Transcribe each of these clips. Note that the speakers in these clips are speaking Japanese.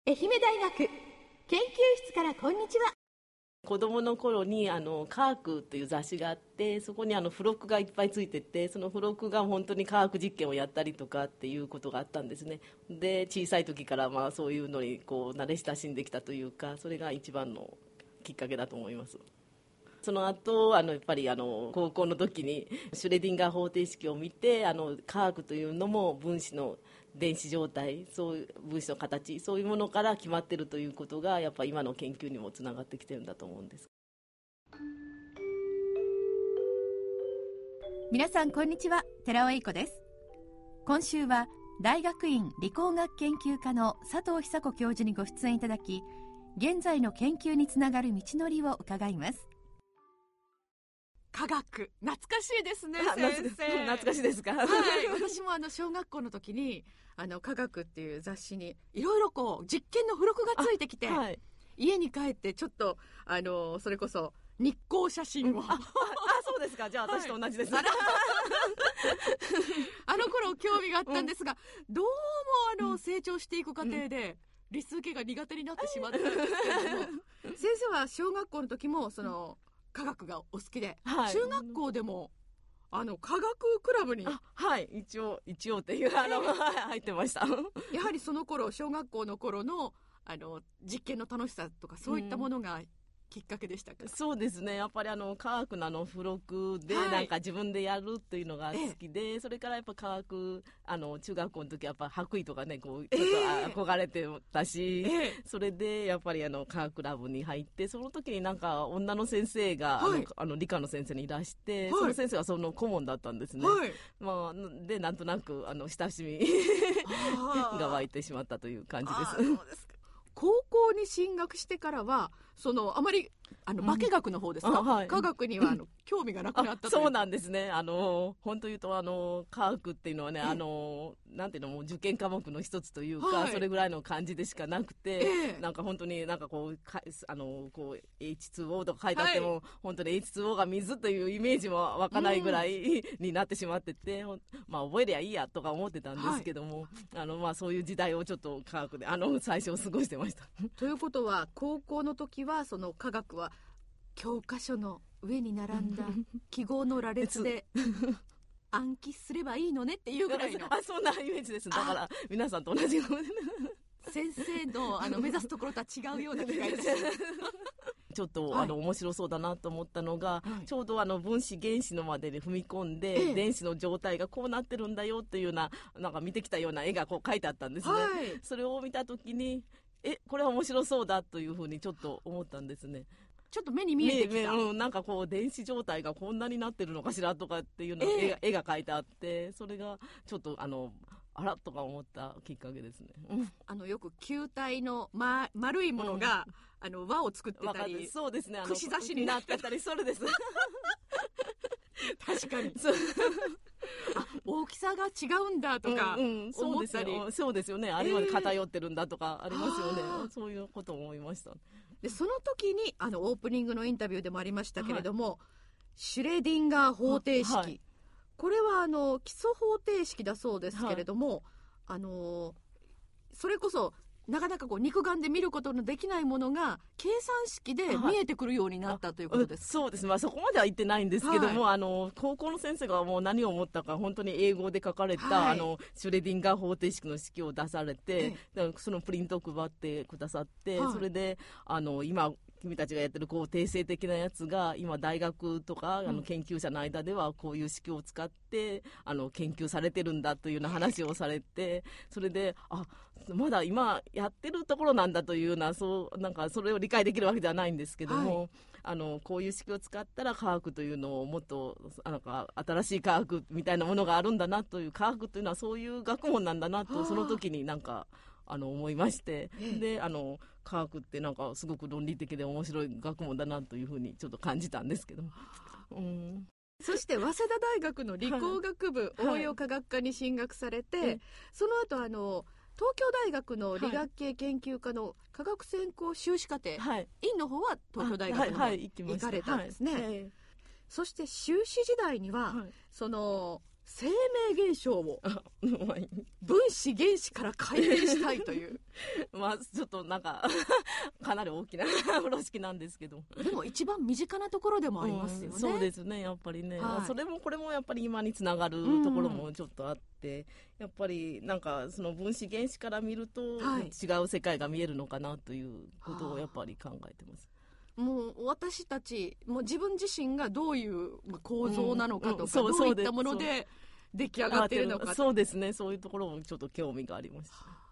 愛媛大学研究室からこんにちは。 子供の頃に科学という雑誌があって、そこに付録がいっぱいついてて、その付録が本当に科学実験をやったりとかっていうことがあったんですね。で、小さい時からそういうのに慣れ親しんできたというか、それが一番のきっかけだと思います。その後やっぱり高校の時にシュレディンガー方程式を見て、科学というのも分子の電子状態、そういう分子の形、そういうものから決まっているということがやっぱり今の研究にもつながってきてるんだと思うんです。 皆さんこんにちは、寺尾英子です。今週は大学院理工学研究科の佐藤久子教授にご出演いただき、現在の研究につながる道のりを伺います。科学懐かしいですね、先生。 懐かしいですか？ はい、私も小学校の時に科学っていう雑誌にいろいろ実験の付録がついてきて、はい、家に帰ってちょっとそれこそ日光写真を、 そうですか。じゃあ私と同じです、はい、 あの頃興味があったんですが、どうも成長していく過程で、理数系が苦手になってしまったんですけれども、先生は小学校の時も科学がお好きで、はい、中学校でも科学クラブに、 はい、一応っていう入ってました。 やはりその頃、小学校の頃の実験の楽しさとかそういったものがきっかけでしたか？ そうですね。やっぱり科学の付録でなんか自分でやるっていうのが好きで、それからやっぱ科学中学校の時やっぱ白衣とかねちょっと憧れてたし、それでやっぱり科学ラブに入って、その時になんか女の先生が、理科の先生にいらして、その先生はその顧問だったんですね。でなんとなく親しみが湧いてしまったという感じです。 そうですか。高校に進学してからはあまり化学の方ですか？はい、科学には興味がなくなったという。 そうなんですね。本当言うと科学っていうのはね、なんていうの、もう受験科目の一つというか、それぐらいの感じでしかなくて、なんか本当になんかH2O とか書いてあっても、本当に H2O が水というイメージも湧かないぐらいになってしまってて、覚えりゃいいやとか思ってたんですけども、そういう時代をちょっと科学で最初過ごしてました。 ということは、高校の時はその科学は教科書の上に並んだ記号の羅列で暗記すればいいのねっていうぐらいのそんなイメージです。だから皆さんと同じ先生の目指すところとは違うような気がいたしますちょっと面白そうだなと思ったのが、ちょうど分子原子のまでで踏み込んで、電子の状態がこうなってるんだよっていうような、なんか見てきたような絵が書いてあったんですね。それを見たときにこれは面白そうだというふうにちょっと思ったんですね。 ちょっと目に見えてきた。 なんか電子状態がこんなになってるのかしらとかっていうの絵が描いてあって、それがちょっとあらとか思ったきっかけですね。 よく球体の、丸いものが、輪を作ってたり、 そうですね、 串刺しになってたり、それです。 確かに。大きさが違うんだとか思ったり、 そうですよね。あれまで偏ってるんだとかありますよね。そういうことを思いました。 でその時にオープニングのインタビューでもありましたけれども、シュレディンガー方程式、これは基礎方程式だそうですけれども、それこそなかなか肉眼で見ることのできないものが計算式で見えてくるようになったということです。 そうです。そこまでは言ってないんですけども、高校の先生がもう何を思ったか、本当に英語で書かれた、シュレディンガー方程式の式を出されて、そのプリントを配ってくださって、それで今君たちがやってる定性的なやつが今大学とか研究者の間ではこういう式を使って研究されてるんだというような話をされて、それでまだ今やってるところなんだというような、なんかそれを理解できるわけではないんですけども、こういう式を使ったら科学というのをもっとなんか新しい科学みたいなものがあるんだなという、科学というのはそういう学問なんだなとその時になんか思いまして、で科学ってなんかすごく論理的で面白い学問だなというふうにちょっと感じたんですけども、 そして早稲田大学の理工学部応用科学科に進学されて、その後東京大学の理学系研究科の科学専攻修士課程、院の方は東京大学に行かれたんですね。そして修士時代には、 生命現象を分子原子から解明したいというまあちょっとなんかかなり大きな風呂敷なんですけど、 でも一番身近なところでもありますよね、 そうですね、やっぱりね、 はい、 それもこれもやっぱり今につながるところもちょっとあって、やっぱりなんかその分子原子から見ると違う世界が見えるのかなということをやっぱり考えてます。 もう私たちもう自分自身がどういう構造なのかとか、どういったもので出来上がっているのか、 そうですね、そういうところもちょっと興味がありました。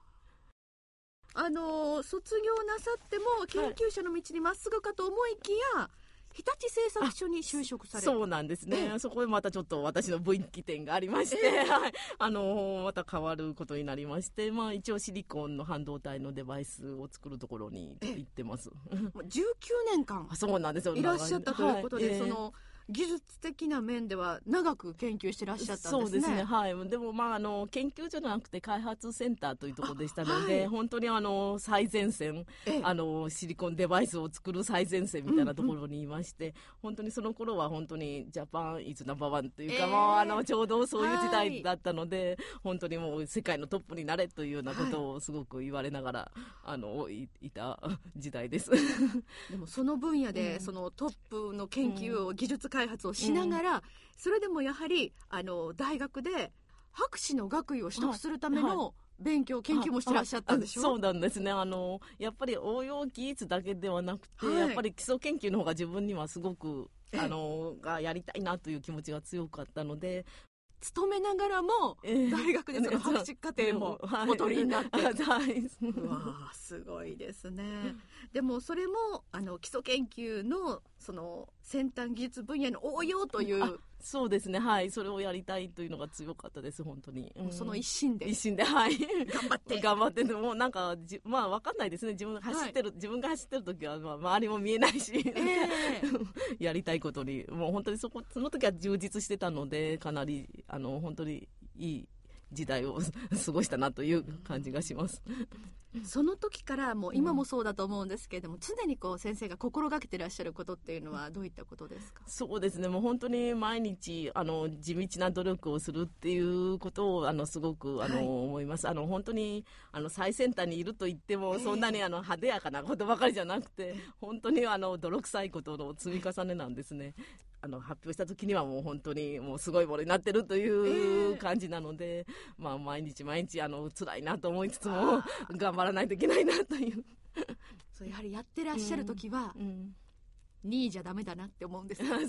卒業なさっても研究者の道にまっすぐかと思いきや、日立製作所に就職される。 そうなんですね、そこでまたちょっと私の分岐点がありまして、はい、また変わることになりまして、まあ、一応シリコンの半導体のデバイスを作るところに行ってます。 19年間そうなんですよ、 いらっしゃったということで、その技術的な面では長く研究してらっしゃったんですね。 そうですね、はい。でもまあ研究所じゃなくて開発センターというところでしたので、はい、本当に最前線、シリコンデバイスを作る最前線みたいなところにいまして、本当にその頃は本当にジャパンイズナンバーワンというか、もうちょうどそういう時代だったので、本当にもう世界のトップになれというようなことをすごく言われながら、いた時代です。 でもその分野で、そのトップの研究を、技術開発をしながら、それでもやはり大学で博士の学位を取得するための勉強、研究もしてらっしゃったんでしょ？ そうなんですね。やっぱり応用技術だけではなくて、やっぱり基礎研究の方が自分にはすごくがやりたいなという気持ちが強かったので、 勤めながらも大学でその博士課程もお取りになって、うわすごいですね。でもそれも基礎研究のその先端技術分野の応用という、 そうですね、はい、それをやりたいというのが強かったです、本当に。 その一心で、 はい、 頑張って、 でもなんかまあ分かんないですね、自分が走ってる時は、周りも見えないし、やりたいことにもう本当にその時は充実してたので、かなり本当にいい時代を過ごしたなという感じがします。 その時からもう今もそうだと思うんですけれども、常に先生が心がけていらっしゃることっていうのはどういったことですか？ そうですね、もう本当に毎日地道な努力をするっていうことをすごく思います。本当に最先端にいると言っても、そんなに派手やかなことばかりじゃなくて、本当に泥臭いことの積み重ねなんですね。発表した時にはもう本当にもうすごいものになってるという感じなので、まあ毎日辛いなと思いつつも頑張らないといけないなという。 そうやはりやってらっしゃる時は、2位じゃダメだなって思うんですよ。1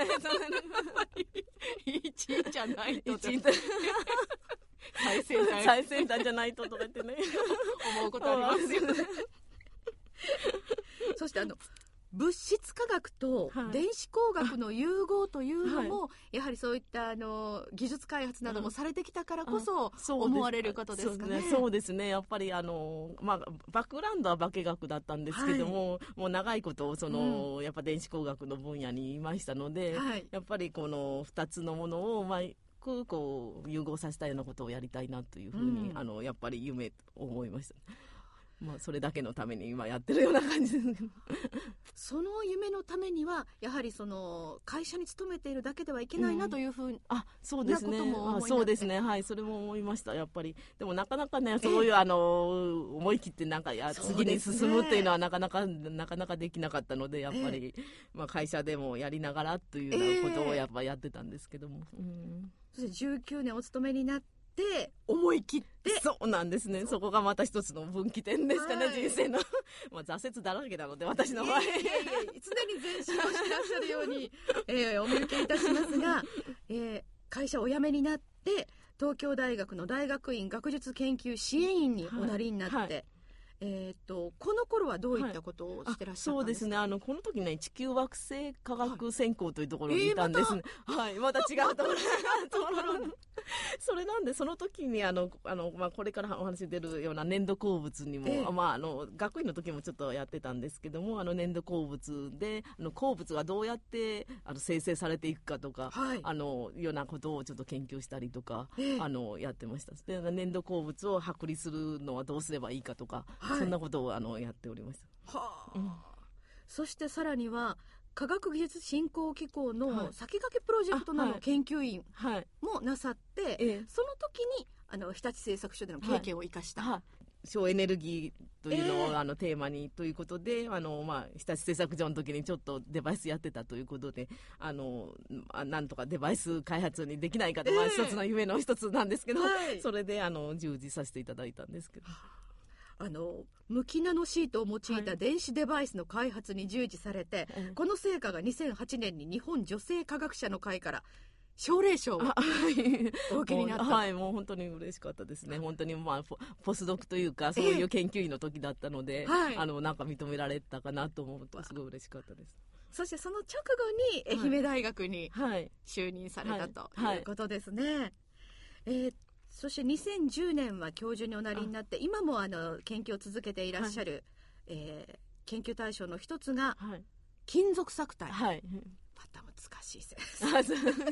位じゃないと最先端じゃないととか言ってね思うことありますよね。そして物質科学と電子工学の融合というのも、やはりそういった技術開発などもされてきたからこそ思われることですかね。 そうですね、やっぱりバックグラウンドは化学だったんですけども、もう長いことやっぱ電子工学の分野にいましたので、やっぱりこの2つのものを融合させたようなことをやりたいなというふうに、やっぱり夢と思いました。それだけのために今やってるような感じです。 その夢のためにはやはり会社に勤めているだけではいけないなというふうなことも思いなって、 そうですね、はい、それも思いました。やっぱりでもなかなかね、そういう思い切って次に進むっていうのはなかなかできなかったので、やっぱり、会社でもやりながらというようなことをやっぱやってたんですけども、 そして19年お勤めになって思い切って、 そうなんですね、そこがまた一つの分岐点ですかね、人生の挫折だらけなので、私の場合常に前進をしてらっしゃるように、お見受けいたしますが、会社をお辞めになって東京大学の大学院学術研究支援員におなりになって、この頃はどういったことをしてらっしゃったんですか？ そうですね、この時ね、地球惑星科学専攻というところにいたんですね。また違うところそれなんで、その時にこれからお話出るような粘土鉱物にも、学院の時もちょっとやってたんですけども、粘土鉱物で鉱物がどうやって生成されていくかとか、ようなことをちょっと研究したりとか、やってました。で、粘土鉱物を剥離するのはどうすればいいかとか、そんなことをやっておりました。 そしてさらには科学技術振興機構のはい先駆けプロジェクトなはいの研究員はいもなさって、 ええその時に日立製作所での経験を生かした、 はい省エネルギーというのを、テーマにということで日立製作所の時にちょっとデバイスやってたということでなんとかデバイス開発にできないかと、一つの夢の一つなんですけど、 はいそれで従事させていただいたんですけど、 無機ナノシートを用いた電子デバイスの開発に従事されて、この成果が2008年に日本女性科学者の会から奨励賞をお受けになった。 はい、もう本当に嬉しかったですね。本当にポスドクというかそういう研究員の時だったので、 はいなんか認められたかなと思うとすごい嬉しかったです。 そしてその直後に愛媛大学にはい就任されたとはいいうことですね。そして2010年は教授におなりになって、今も研究を続けていらっしゃる、研究対象の一つがはい金属錯体、 はいまた難しいです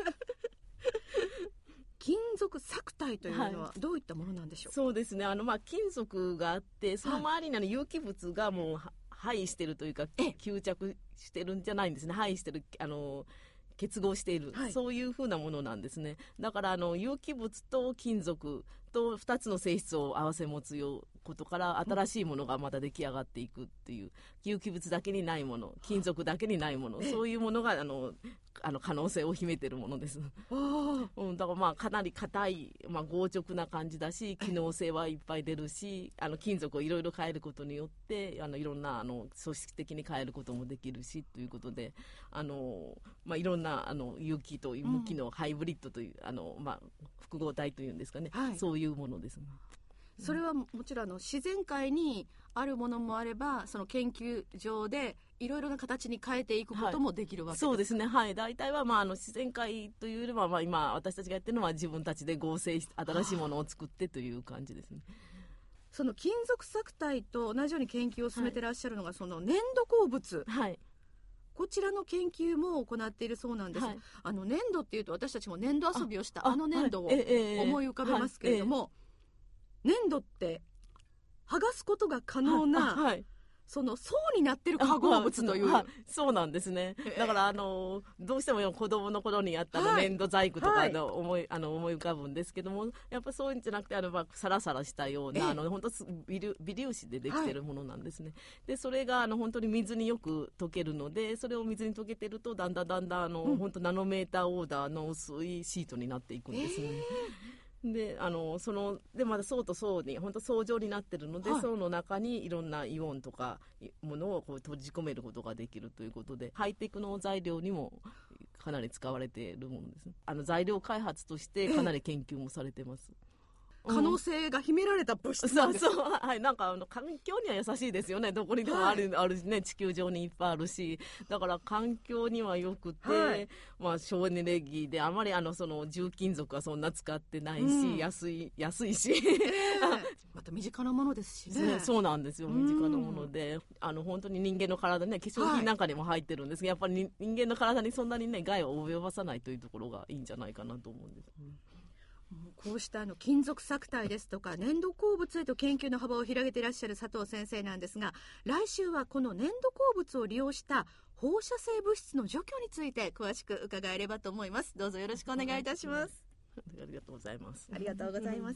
金属錯体というのはどういったものなんでしょうか。 そうですね。金属があってその周りに有機物がもう配してるというか吸着してるんじゃないんですね。配してる結合している、 はいそういう風なものなんですね。だから有機物と金属と2つの性質を合わせ持つことから新しいものがまた出来上がっていくっていう、有機物だけにないもの、金属だけにないもの、そういうものが可能性を秘めているものです。だからかなり硬い、強直な感じだし、機能性はいっぱい出るし、金属をいろいろ変えることによっていろんな組織的に変えることもできるしということで、いろんな有機と無機のハイブリッドという、複合体というんですかね、 はいそういうものですね。 それはもちろん自然界にあるものもあれば、その研究上でいろいろな形に変えていくこともできるわけですか。 そうですね、はい、大体は自然界というよりは、今私たちがやってるのは自分たちで合成し新しいものを作ってという感じですね。 その金属錯体と同じように研究を進めてらっしゃるのが、その粘土鉱物、 はいこちらの研究も行っているそうなんです、 はい粘土っていうと私たちも粘土遊びをした粘土を思い浮かべますけれども、粘土って剥がすことが可能な、 はいその層になっている化合物という、 そうなんですね。だからどうしても子供の頃にやった粘土細工とか思い浮かぶんですけども、やっぱそういうんじゃなくてサラサラしたような本当微粒子でできてるものなんですね。でそれが本当に水によく溶けるので、それを水に溶けてるとだんだん本当ナノメーターオーダーの薄いシートになっていくんですね。でまだ層と層に本当層状になってるので、層の中にいろんなイオンとかものを閉じ込めることができるということで、ハイテクの材料にもかなり使われているものです。材料開発としてかなり研究もされてます。 可能性が秘められた物質なんです。 そうはい、なんか環境には優しいですよね。どこにでもあるね、地球上にいっぱいあるし、だから環境にはよくて、省エネルギーであまりその重金属はそんな使ってないし、安いし、 また身近なものですしね。 そうなんですよ、身近なもので、本当に人間の体ね、化粧品なんかにも入ってるんですけど、やっぱり人間の体にそんなにね害を及ばさないというところがいいんじゃないかなと思うんです。 こうした金属錯体ですとか粘土鉱物へと研究の幅を広げていらっしゃる佐藤先生なんですが、来週はこの粘土鉱物を利用した放射性物質の除去について詳しく伺えればと思います。どうぞよろしくお願いいたします。 ありがとうございます。 ありがとうございます。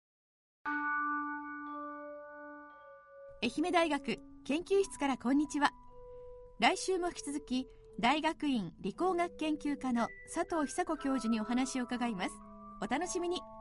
愛媛大学研究室からこんにちは。来週も引き続き大学院理工学研究科の佐藤久子教授にお話を伺います。お楽しみに。